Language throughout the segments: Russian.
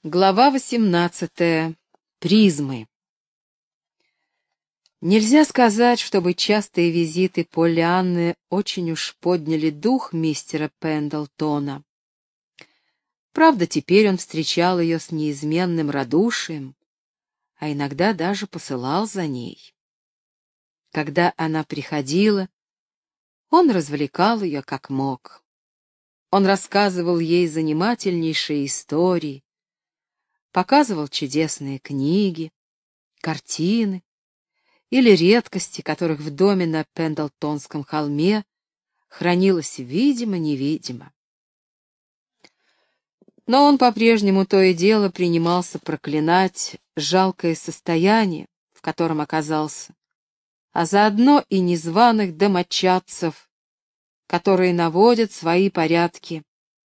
Глава 18. Призмы. Нельзя сказать, чтобы частые визиты Поллианны очень уж подняли дух мистера Пендлтона. Правда, теперь он встречал ее с неизменным радушием, а иногда даже посылал за ней. Когда она приходила, он развлекал ее как мог. Он рассказывал ей занимательнейшие истории, показывал чудесные книги, картины или редкости, которых в доме на Пендлтонском холме хранилось видимо-невидимо. Но он по-прежнему то и дело принимался проклинать жалкое состояние, в котором оказался, а заодно и незваных домочадцев, которые наводят свои порядки.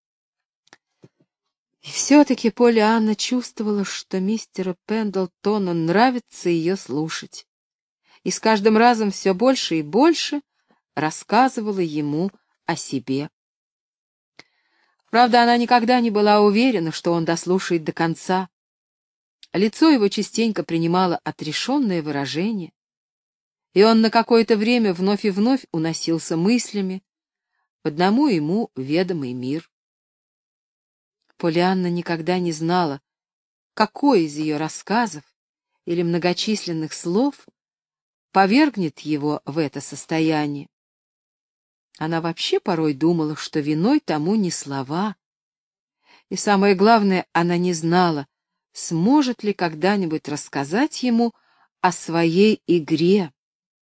И все-таки Поллианна чувствовала, что мистеру Пендлтону нравится ее слушать, и с каждым разом все больше и больше рассказывала ему о себе. Правда, она никогда не была уверена, что он дослушает до конца. Лицо его частенько принимало отрешенное выражение, и он на какое-то время вновь и вновь уносился мыслями в одному ему ведомый мир. Поллианна никогда не знала, какой из ее рассказов или многочисленных слов повергнет его в это состояние. Она вообще порой думала, что виной тому не слова. И самое главное, она не знала, сможет ли когда-нибудь рассказать ему о своей игре.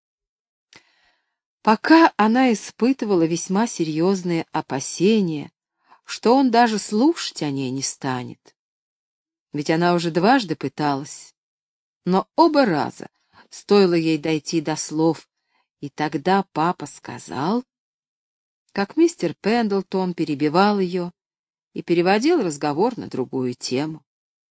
Пока она испытывала весьма серьезные опасения, что он даже слушать о ней не станет. Ведь она уже дважды пыталась, но оба раза стоило ей дойти до слов, и тогда папа сказал, как мистер Пендлтон перебивал ее и переводил разговор на другую тему.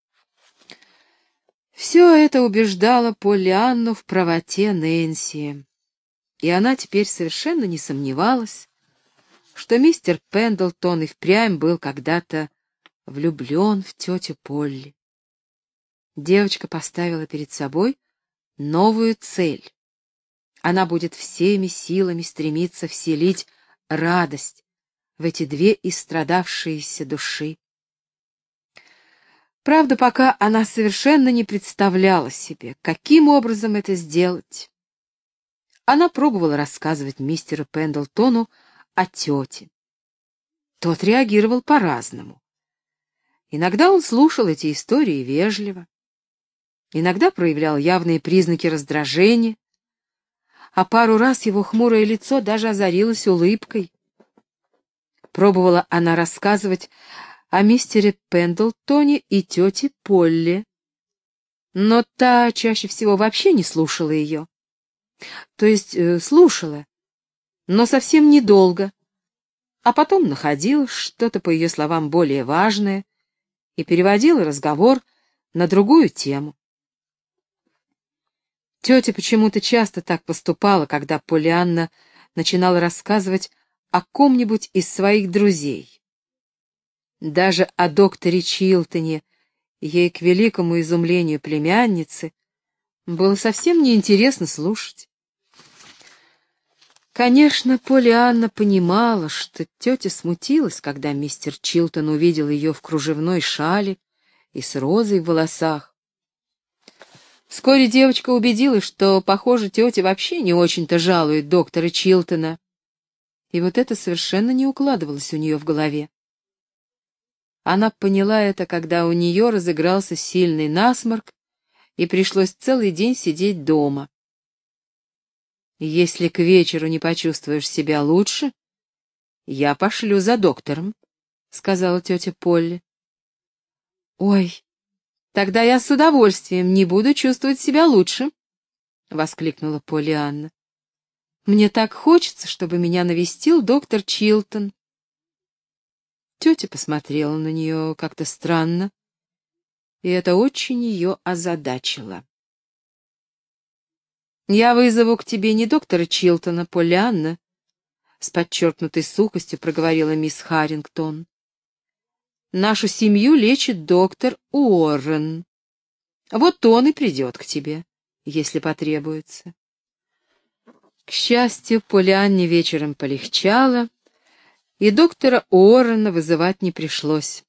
Все это убеждало Поллианну в правоте Нэнси, и она теперь совершенно не сомневалась, что мистер Пендлтон и впрямь был когда-то влюблен в тетю Полли. Девочка поставила перед собой новую цель. Она будет всеми силами стремиться вселить радость в эти две истрадавшиеся души. Правда, пока она совершенно не представляла себе, каким образом это сделать. Она пробовала рассказывать мистеру Пендлтону о тете. Тот реагировал по-разному. Иногда он слушал эти истории вежливо, иногда проявлял явные признаки раздражения, а пару раз его хмурое лицо даже озарилось улыбкой. Пробовала она рассказывать о мистере Пендлтоне и тете Полли, но та чаще всего вообще не слушала ее. То есть слушала, но совсем недолго, а потом находила что-то, по ее словам, более важное и переводила разговор на другую тему. Тетя почему-то часто так поступала, когда Поллианна начинала рассказывать о ком-нибудь из своих друзей. Даже о докторе Чилтоне ей, к великому изумлению племянницы, было совсем неинтересно слушать. Конечно, Поллианна понимала, что тетя смутилась, когда мистер Чилтон увидел ее в кружевной шале и с розой в волосах. Вскоре девочка убедилась, что, похоже, тетя вообще не очень-то жалует доктора Чилтона. И вот это совершенно не укладывалось у нее в голове. Она поняла это, когда у нее разыгрался сильный насморк, и пришлось целый день сидеть дома. «Если к вечеру не почувствуешь себя лучше, я пошлю за доктором», — сказала тетя Полли. «Ой, тогда я с удовольствием не буду чувствовать себя лучше», — воскликнула Поллианна. «Мне так хочется, чтобы меня навестил доктор Чилтон». Тетя посмотрела на нее как-то странно, и это очень ее озадачило. «Я вызову к тебе не доктора Чилтона, Поллианна», — с подчеркнутой сухостью проговорила мисс Харрингтон. Нашу семью лечит доктор Уоррен. Вот он и придет к тебе, если потребуется». К счастью, Полианне вечером полегчало, и доктора Уоррена вызывать не пришлось.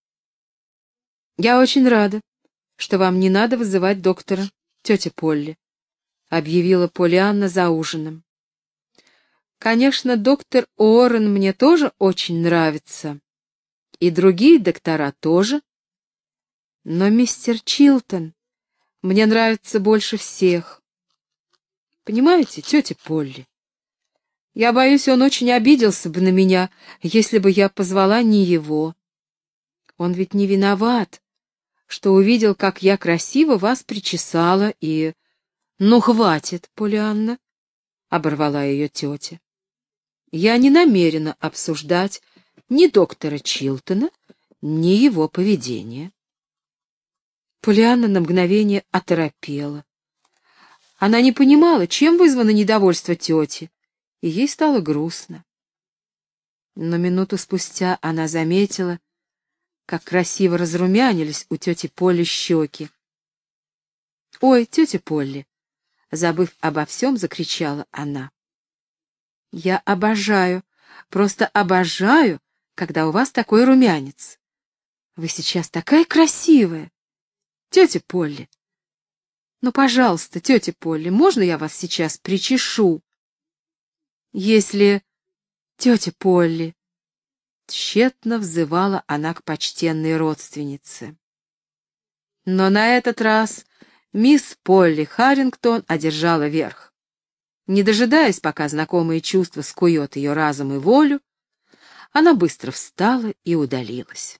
«Я очень рада, что вам не надо вызывать доктора, тетя Полли», — объявила Полианна за ужином. «Конечно, доктор Уоррен мне тоже очень нравится, и другие доктора тоже, но мистер Чилтон мне нравится больше всех. Понимаете, тетя Полли, я боюсь, он очень обиделся бы на меня, если бы я позвала не его. Он ведь не виноват, что увидел, как я красиво вас причесала, и... Ну, хватит, Полианна, — оборвала ее тетя. Я не намерена обсуждать ни доктора Чилтона, ни его поведение. Полианна на мгновение оторопела. Она не понимала, чем вызвано недовольство тети, и ей стало грустно. Но минуту спустя она заметила, как красиво разрумянились у тети Полли щеки. «Ой, тетя Полли!» — забыв обо всем, закричала она. «Я обожаю, просто обожаю, когда у вас такой румянец. Вы сейчас такая красивая, тетя Полли. Ну, пожалуйста, тетя Полли, можно я вас сейчас причешу? Если... Тетя Полли...» Тщетно взывала она к почтенной родственнице. Но на этот раз мисс Полли Харрингтон одержала верх. Не дожидаясь, пока знакомое чувство скует ее разум и волю, она быстро встала и удалилась.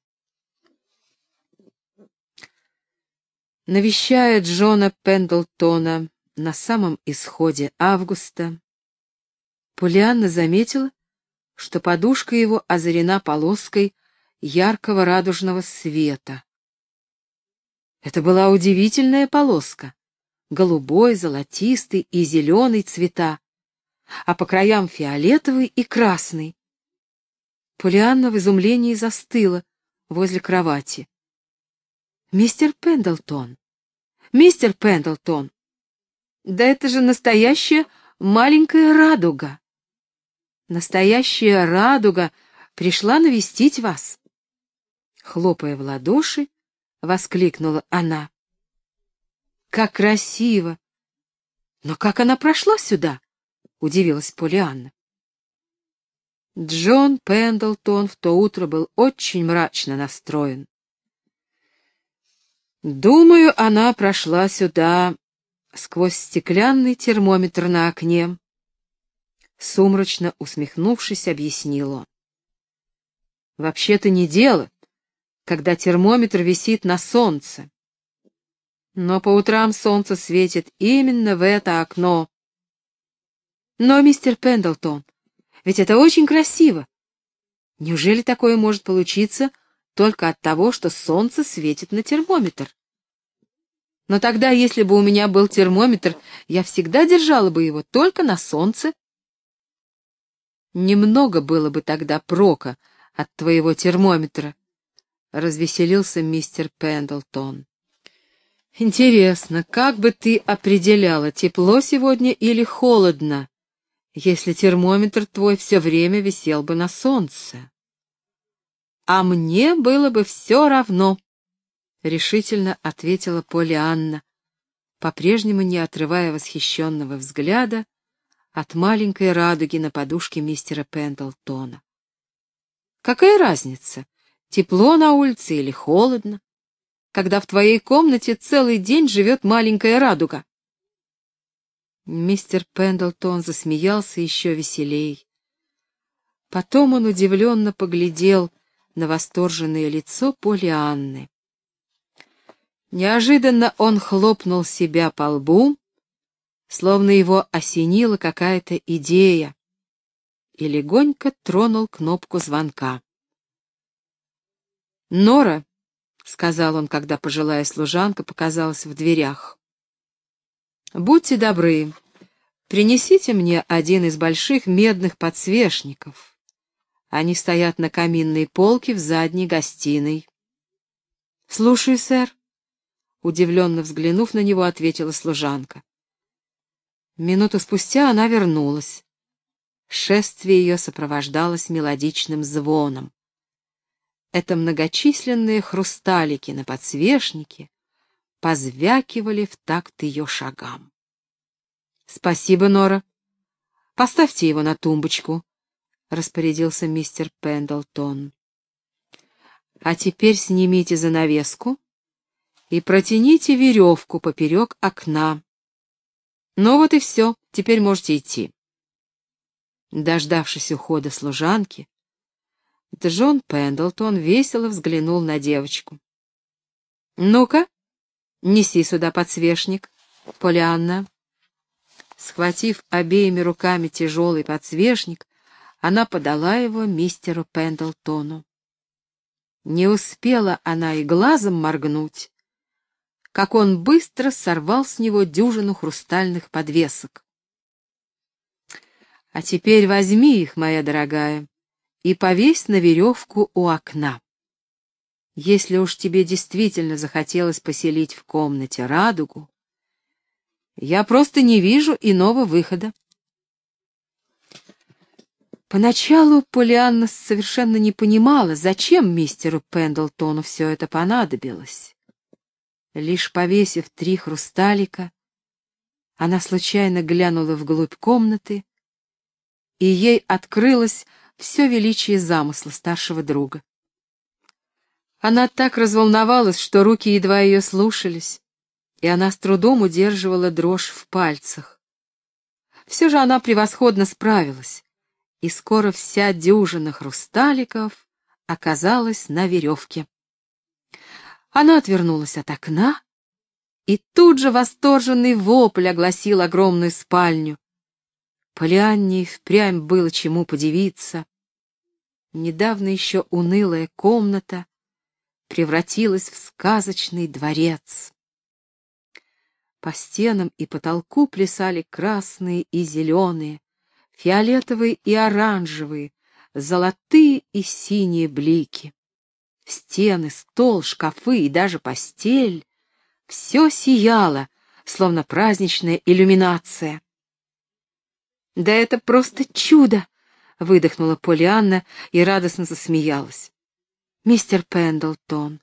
Навещая Джона Пендлтона на самом исходе августа, Полианна заметила, что подушка его озарена полоской яркого радужного света. Это была удивительная полоска, голубой, золотистый и зеленый цвета, а по краям фиолетовый и красный. Полианна в изумлении застыла возле кровати. «Мистер Пендлтон! Мистер Пендлтон! Да это же настоящая маленькая радуга! Настоящая радуга пришла навестить вас!» Хлопая в ладоши, воскликнула она. «Как красиво! Но как она прошла сюда?» — удивилась Полианна. Джон Пендлтон в то утро был очень мрачно настроен. «Думаю, она прошла сюда сквозь стеклянный термометр на окне», — сумрачно усмехнувшись, объяснил он. «Вообще-то не дело, когда термометр висит на солнце. Но по утрам солнце светит именно в это окно. Но, мистер Пендлтон, ведь это очень красиво. Неужели такое может получиться только от того, что солнце светит на термометр? Но тогда, если бы у меня был термометр, я всегда держала бы его только на солнце. Немного было бы тогда прока от твоего термометра, — развеселился мистер Пендлтон. «Интересно, как бы ты определяла, тепло сегодня или холодно, если термометр твой все время висел бы на солнце?» «А мне было бы все равно», — решительно ответила Полианна, по-прежнему не отрывая восхищенного взгляда от маленькой радуги на подушке мистера Пендлтона. «Какая разница, тепло на улице или холодно, когда в твоей комнате целый день живет маленькая радуга?» Мистер Пендлтон засмеялся еще веселей. Потом он удивленно поглядел на восторженное лицо Полианны. Неожиданно он хлопнул себя по лбу, словно его осенила какая-то идея, и легонько тронул кнопку звонка. «Нора», — сказал он, когда пожилая служанка показалась в дверях, — «будьте добры, принесите мне один из больших медных подсвечников, Они стоят на каминной полке в задней гостиной. «Слушаю, сэр», — удивленно взглянув на него, ответила служанка. Минуту спустя она вернулась. Шествие ее сопровождалось мелодичным звоном. Это многочисленные хрусталики на подсвечнике позвякивали в такт ее шагам. «Спасибо, Нора. Поставьте его на тумбочку», — распорядился мистер Пендлтон. «А теперь снимите занавеску и протяните веревку поперек окна. Ну вот и все, теперь можете идти». Дождавшись ухода служанки, Джон Пендлтон весело взглянул на девочку. «Ну-ка, неси сюда подсвечник, Поллианна». Схватив обеими руками тяжелый подсвечник, она подала его мистеру Пендлтону. Не успела она и глазом моргнуть, как он быстро сорвал с него дюжину хрустальных подвесок. «А теперь возьми их, моя дорогая, и повесь на веревку у окна. Если уж тебе действительно захотелось поселить в комнате радугу, я просто не вижу иного выхода». Поначалу Поллианна совершенно не понимала, зачем мистеру Пендлтону все это понадобилось. Лишь повесив 3 хрусталика, она случайно глянула вглубь комнаты, и ей открылось все величие замысла старшего друга. Она так разволновалась, что руки едва ее слушались, и она с трудом удерживала дрожь в пальцах. Все же она превосходно справилась, и скоро вся дюжина хрусталиков оказалась на веревке. Она отвернулась от окна, и тут же восторженный вопль огласил огромную спальню. Поллианне и впрямь было чему подивиться. Недавно еще унылая комната превратилась в сказочный дворец. По стенам и потолку плясали красные и зеленые, фиолетовые и оранжевые, золотые и синие блики. Стены, стол, шкафы и даже постель — все сияло, словно праздничная иллюминация. «Да это просто чудо!» — выдохнула Поллианна и радостно засмеялась. «Мистер Пендлтон,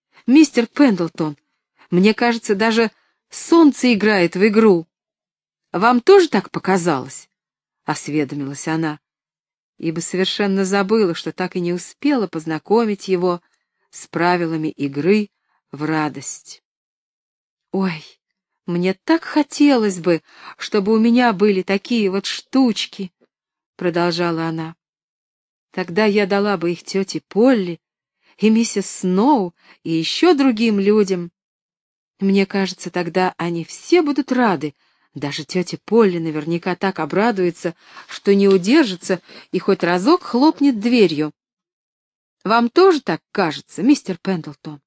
мне кажется, даже солнце играет в игру. Вам тоже так показалось?» — осведомилась она, ибо совершенно забыла, что так и не успела познакомить его с правилами игры в радость. «Ой, мне так хотелось бы, чтобы у меня были такие вот штучки», — продолжала она. «Тогда я дала бы их тете Полли и миссис Сноу и еще другим людям. Мне кажется, тогда они все будут рады. Даже тетя Полли наверняка так обрадуется, что не удержится и хоть разок хлопнет дверью. Вам тоже так кажется, мистер Пендлтон?»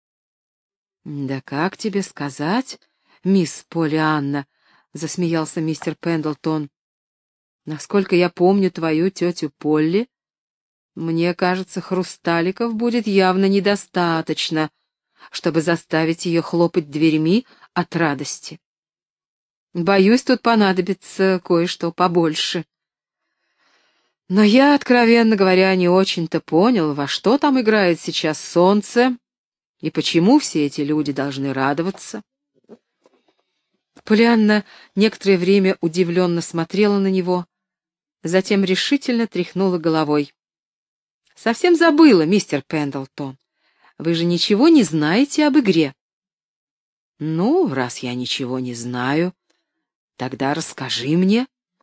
«Да как тебе сказать, мисс Поллианна?» — засмеялся мистер Пендлтон. «Насколько я помню твою тетю Полли, мне кажется, хрусталиков будет явно недостаточно, чтобы заставить ее хлопать дверьми от радости. Боюсь, тут понадобится кое-что побольше. Но я, откровенно говоря, не очень-то понял, во что там играет сейчас солнце и почему все эти люди должны радоваться». Поллианна некоторое время удивленно смотрела на него, затем решительно тряхнула головой. «Совсем забыла, мистер Пендлтон. Вы же ничего не знаете об игре». «Ну, раз я ничего не знаю, тогда расскажи мне».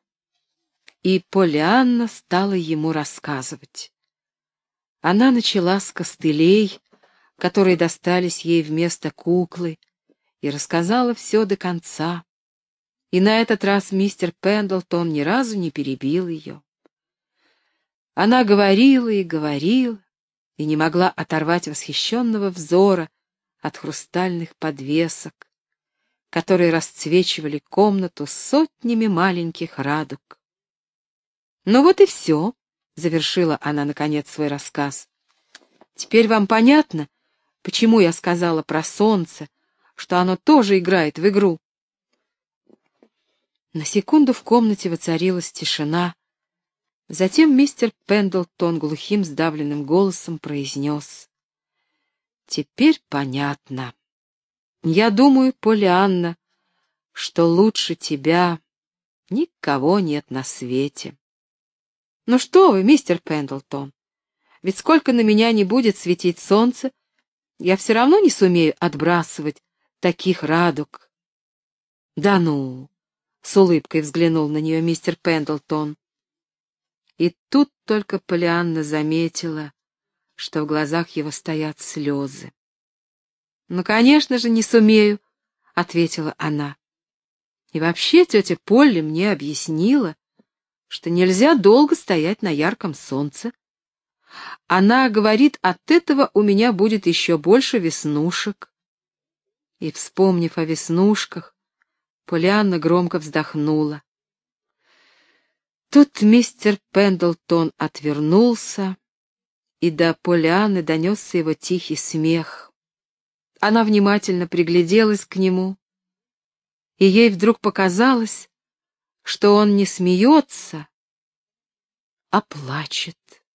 И Поллианна стала ему рассказывать. Она начала с костылей, которые достались ей вместо куклы, и рассказала все до конца. И на этот раз мистер Пендлтон ни разу не перебил ее. Она говорила и говорила, и не могла оторвать восхищенного взора от хрустальных подвесок, которые расцвечивали комнату сотнями маленьких радуг. «Ну вот и все», завершила она, наконец, свой рассказ. «Теперь вам понятно, почему я сказала про солнце, что оно тоже играет в игру?» На секунду в комнате воцарилась тишина. Затем мистер Пендлтон глухим сдавленным голосом произнес: «Теперь понятно. Я думаю, Поллианна, что лучше тебя никого нет на свете». «Ну что вы, мистер Пендлтон, ведь сколько на меня не будет светить солнце, я все равно не сумею отбрасывать таких радуг». «Да ну!» — с улыбкой взглянул на нее мистер Пендлтон. И тут только Поллианна заметила, что в глазах его стоят слезы. «Ну, конечно же, не сумею», — ответила она. «И вообще тетя Полли мне объяснила, что нельзя долго стоять на ярком солнце. Она говорит, от этого у меня будет еще больше веснушек». И, вспомнив о веснушках, Поллианна громко вздохнула. Тут мистер Пендлтон отвернулся, и до Поллианны донесся его тихий смех. Она внимательно пригляделась к нему, и ей вдруг показалось, что он не смеется, а плачет.